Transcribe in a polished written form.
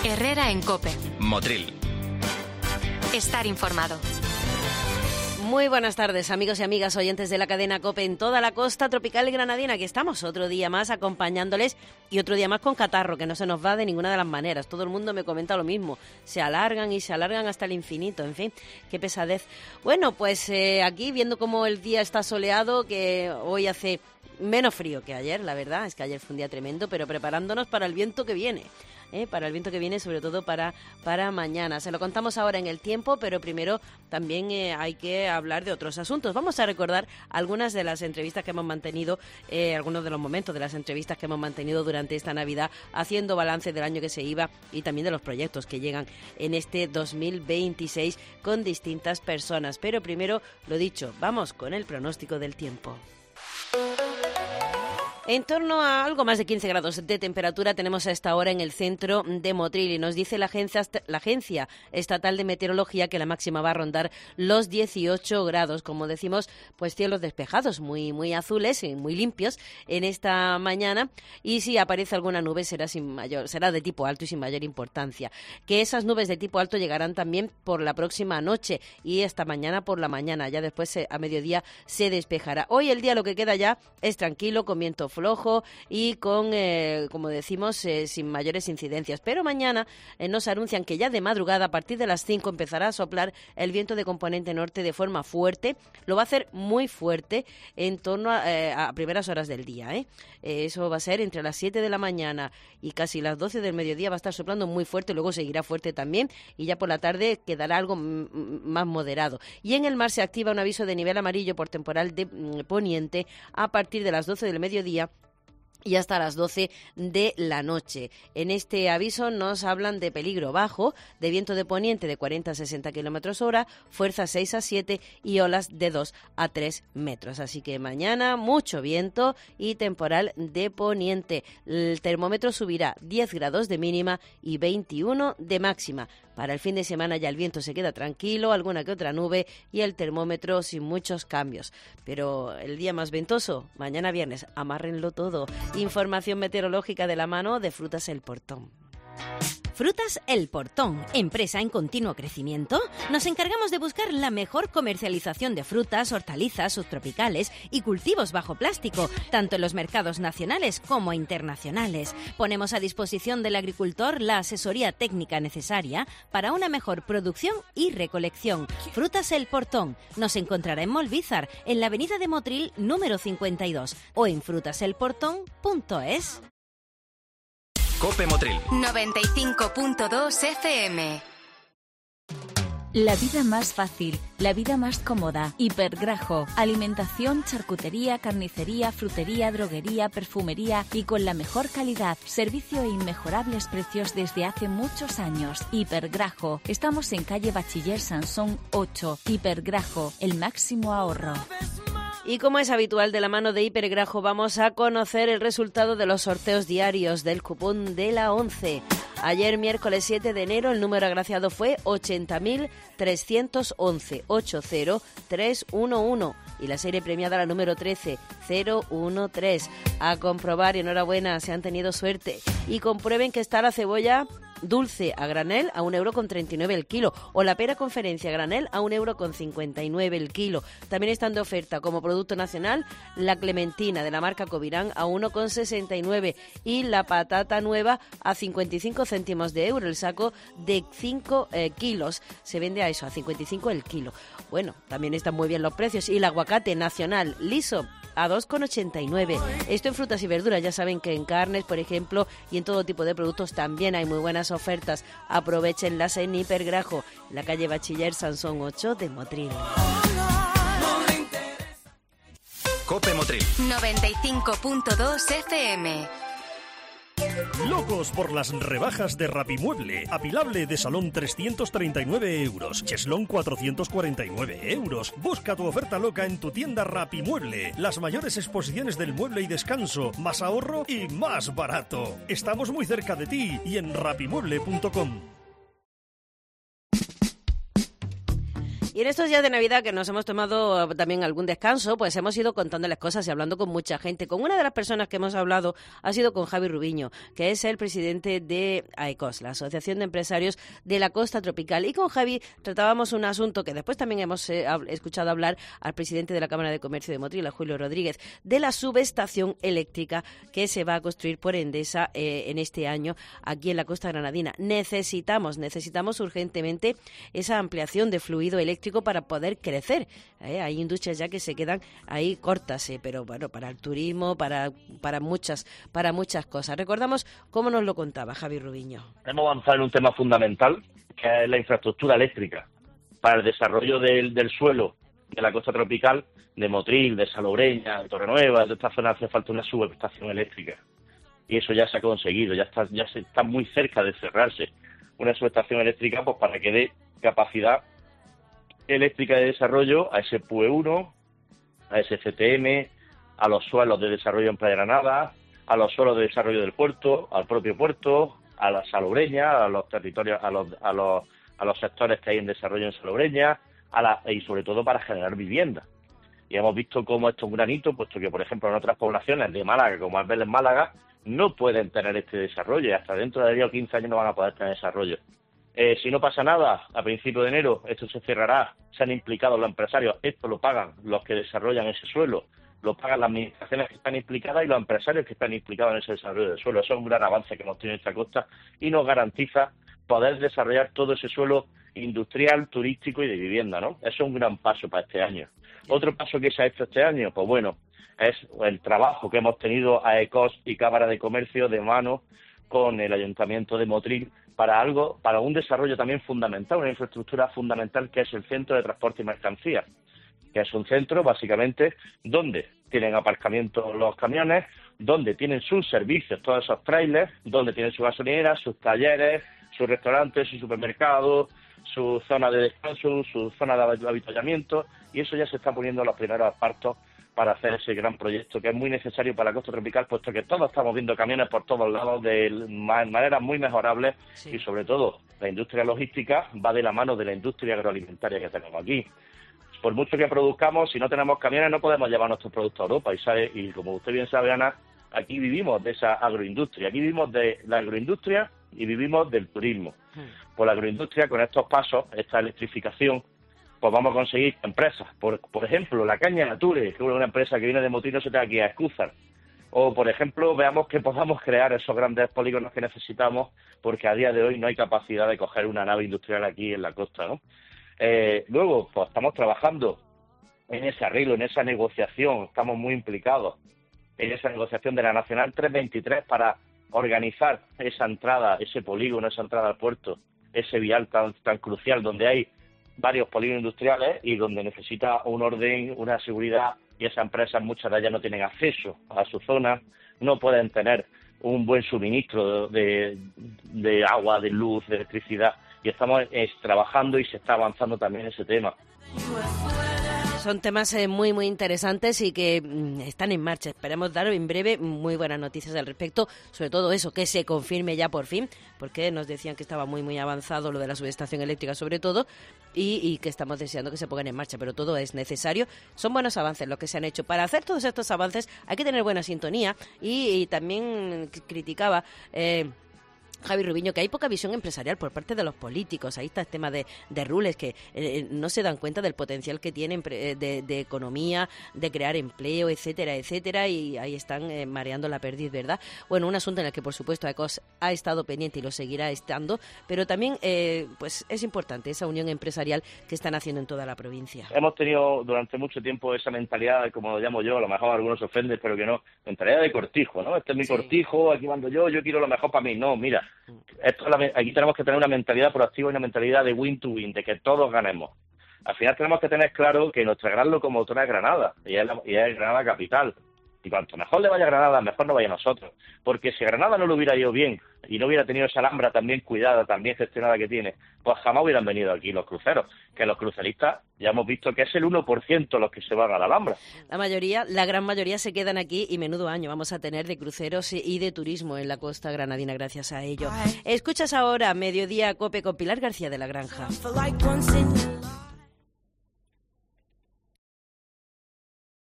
Herrera en COPE. Motril. Estar informado. Muy buenas tardes, amigos y amigas oyentes de la cadena COPE en toda la costa tropical granadina. Aquí estamos otro día más acompañándoles y otro día más con catarro, que no se nos va de ninguna de las maneras. Todo el mundo me comenta lo mismo. Se alargan y se alargan hasta el infinito. En fin, qué pesadez. Bueno, pues aquí viendo cómo el día está soleado, que hoy hace menos frío que ayer, la verdad. Es que ayer fue un día tremendo, pero preparándonos para el viento que viene. Para el viento que viene, sobre todo para mañana. Se lo contamos ahora en el tiempo, pero primero también hay que hablar de otros asuntos. Vamos a recordar algunas de las entrevistas que hemos mantenido, algunos de los momentos de las entrevistas que hemos mantenido durante esta Navidad, haciendo balance del año que se iba y también de los proyectos que llegan en este 2026 con distintas personas. Pero primero, lo dicho, vamos con el pronóstico del tiempo. En torno a algo más de 15 grados de temperatura tenemos a esta hora en el centro de Motril y nos dice la Agencia Estatal de Meteorología que la máxima va a rondar los 18 grados. Como decimos, pues cielos despejados, muy azules y muy limpios en esta mañana, y si aparece alguna nube será de tipo alto y sin mayor importancia. Que esas nubes de tipo alto llegarán también por la próxima noche y esta mañana por la mañana. Ya después a mediodía se despejará. Hoy el día lo que queda ya es tranquilo, con viento flojo y con, como decimos, sin mayores incidencias. Pero mañana nos anuncian que ya de madrugada, a partir de las 5, empezará a soplar el viento de componente norte de forma fuerte. Lo va a hacer muy fuerte en torno a primeras horas del día. Eso va a ser entre las 7 de la mañana y casi las 12 del mediodía. Va a estar soplando muy fuerte, luego seguirá fuerte también y ya por la tarde quedará algo más moderado. Y en el mar se activa un aviso de nivel amarillo por temporal de poniente a partir de las 12 del mediodía y hasta las 12 de la noche. En este aviso nos hablan de peligro bajo, de viento de poniente de 40 a 60 kilómetros hora, fuerza 6 a 7 y olas de 2 a 3 metros. Así que mañana mucho viento y temporal de poniente. El termómetro subirá 10 grados de mínima y 21 de máxima. Para el fin de semana ya el viento se queda tranquilo, alguna que otra nube y el termómetro sin muchos cambios. Pero el día más ventoso, mañana viernes, amárrenlo todo. Información meteorológica de la mano de Frutas El Portón. Frutas El Portón, empresa en continuo crecimiento. Nos encargamos de buscar la mejor comercialización de frutas, hortalizas, subtropicales y cultivos bajo plástico, tanto en los mercados nacionales como internacionales. Ponemos a disposición del agricultor la asesoría técnica necesaria para una mejor producción y recolección. Frutas El Portón nos encontrará en Molvízar, en la avenida de Motril número 52 o en frutaselportón.es. COPE Motril 95.2 FM. La vida más fácil, la vida más cómoda. Hipergrajo, alimentación, charcutería, carnicería, frutería, droguería, perfumería y con la mejor calidad, servicio e inmejorables precios desde hace muchos años. Hipergrajo, estamos en calle Bachiller Sansón 8. Hipergrajo, el máximo ahorro. Y como es habitual, de la mano de Hipergrajo vamos a conocer el resultado de los sorteos diarios del cupón de la 11. Ayer, miércoles 7 de enero, el número agraciado fue 80.311, 80311. Y la serie premiada, la número 13013. A comprobar y enhorabuena, se han tenido suerte. Y comprueben que está la cebolla dulce a granel a 1,39 € el kilo o la pera conferencia a granel a 1,59 € el kilo. También están de oferta como producto nacional la clementina de la marca Covirán a 1,69 y la patata nueva a 55 céntimos de euro el saco de 5 kilos. Se vende a eso, a 55 el kilo. Bueno, también están muy bien los precios. Y el aguacate nacional liso a 2,89. Esto en frutas y verduras. Ya saben que en carnes, por ejemplo, y en todo tipo de productos también hay muy buenas ofertas. Aprovechenlas en Hipergrajo, la calle Bachiller Sansón 8 de Motril. COPE Motril 95.2 FM. Locos por las rebajas de Rapimueble. Apilable de salón 339 €. Cheslón 449 €. Busca tu oferta loca en tu tienda Rapimueble. Las mayores exposiciones del mueble y descanso. Más ahorro y más barato. Estamos muy cerca de ti y en rapimueble.com. Y en estos días de Navidad que nos hemos tomado también algún descanso, pues hemos ido contándoles cosas y hablando con mucha gente. Con una de las personas que hemos hablado ha sido con Javi Rubiño, que es el presidente de AECOS, la Asociación de Empresarios de la Costa Tropical. Y con Javi tratábamos un asunto que después también hemos escuchado hablar al presidente de la Cámara de Comercio de Motril, a Julio Rodríguez, de la subestación eléctrica que se va a construir por Endesa en este año aquí en la Costa Granadina. Necesitamos urgentemente esa ampliación de fluido eléctrico para poder crecer. Hay industrias ya que se quedan ahí cortas, pero bueno, para el turismo, para muchas cosas. Recordamos cómo nos lo contaba Javi Rubiño. Hemos avanzado en un tema fundamental, que es la infraestructura eléctrica para el desarrollo del suelo de la costa tropical, de Motril, de Salobreña, de Torrenueva. De esta zona hace falta una subestación eléctrica y eso ya se ha conseguido, ya se está muy cerca de cerrarse una subestación eléctrica, pues para que dé capacidad eléctrica de desarrollo a ese PUE1, a ese CTM, a los suelos de desarrollo en Playa Granada, a los suelos de desarrollo del puerto, al propio puerto, a la Salobreña, a los territorios, a los sectores que hay en desarrollo en Salobreña, y sobre todo para generar vivienda. Y hemos visto cómo esto es un granito, puesto que, por ejemplo, en otras poblaciones de Málaga, como es Vélez Málaga, no pueden tener este desarrollo y hasta dentro de 10 o 15 años no van a poder tener desarrollo. Si no pasa nada, a principios de enero esto se cerrará, se han implicado los empresarios, esto lo pagan los que desarrollan ese suelo, lo pagan las administraciones que están implicadas y los empresarios que están implicados en ese desarrollo del suelo. Eso es un gran avance que hemos tenido en esta costa y nos garantiza poder desarrollar todo ese suelo industrial, turístico y de vivienda, ¿no? Eso es un gran paso para este año. Otro paso que se ha hecho este año, pues bueno, es el trabajo que hemos tenido AECOS y Cámara de Comercio de mano con el Ayuntamiento de Motril para un desarrollo también fundamental, una infraestructura fundamental que es el Centro de Transporte y Mercancías, que es un centro básicamente donde tienen aparcamiento los camiones, donde tienen sus servicios, todos esos trailers, donde tienen sus gasolineras, sus talleres, sus restaurantes, sus supermercados, su zona de descanso, su zona de avituallamiento, y eso ya se está poniendo los primeros asfaltos para hacer ese gran proyecto que es muy necesario para la costa tropical, puesto que todos estamos viendo camiones por todos lados de maneras muy mejorables, sí. Y sobre todo la industria logística va de la mano de la industria agroalimentaria que tenemos aquí. Por mucho que produzcamos, si no tenemos camiones no podemos llevar nuestros productos a Europa, y como usted bien sabe, Ana, aquí vivimos de esa agroindustria, aquí vivimos de la agroindustria y vivimos del turismo. Por la agroindustria, con estos pasos, esta electrificación, pues vamos a conseguir empresas. Por ejemplo, la Caña Nature, que es una empresa que viene de Motril, no se tenga que ir a Escúzar. O, por ejemplo, veamos que podamos crear esos grandes polígonos que necesitamos, porque a día de hoy no hay capacidad de coger una nave industrial aquí en la costa, ¿no? Luego, pues estamos trabajando en ese arreglo, en esa negociación, estamos muy implicados en esa negociación de la Nacional 323 para organizar esa entrada, ese polígono, esa entrada al puerto, ese vial tan crucial, donde hay varios polígonos industriales y donde necesita un orden, una seguridad, y esas empresas, muchas de ellas no tienen acceso a su zona, no pueden tener un buen suministro de agua, de luz, de electricidad, y estamos trabajando y se está avanzando también ese tema. Son temas muy, muy interesantes y que están en marcha. Esperemos dar en breve muy buenas noticias al respecto, sobre todo eso, que se confirme ya por fin, porque nos decían que estaba muy, muy avanzado lo de la subestación eléctrica sobre todo, y que estamos deseando que se pongan en marcha, pero todo es necesario. Son buenos avances los que se han hecho. Para hacer todos estos avances hay que tener buena sintonía y también criticaba Javi Rubiño, que hay poca visión empresarial por parte de los políticos. Ahí está el tema de Rules, que no se dan cuenta del potencial que tienen de economía, de crear empleo, etcétera, etcétera, y ahí están mareando la perdiz, ¿verdad? Bueno, un asunto en el que, por supuesto, AECOS ha estado pendiente y lo seguirá estando, pero también pues es importante esa unión empresarial que están haciendo en toda la provincia. Hemos tenido durante mucho tiempo esa mentalidad, como lo llamo yo, a lo mejor algunos se ofenden, pero que no, mentalidad de cortijo, ¿no? Este es mi cortijo, aquí mando yo quiero lo mejor para mí. No, mira, aquí tenemos que tener una mentalidad proactiva y una mentalidad de win to win, de que todos ganemos. Al final tenemos que tener claro que nuestra gran locomotora es Granada, y es Granada capital. Y cuanto mejor le vaya a Granada, mejor nos vaya a nosotros. Porque si Granada no lo hubiera ido bien y no hubiera tenido esa Alhambra tan bien cuidada, tan bien gestionada que tiene, pues jamás hubieran venido aquí los cruceros. Que los cruceristas ya hemos visto que es el 1% los que se van a la Alhambra. La gran mayoría se quedan aquí, y menudo año vamos a tener de cruceros y de turismo en la costa granadina gracias a ello. Escuchas ahora Mediodía Cope con Pilar García de la Granja.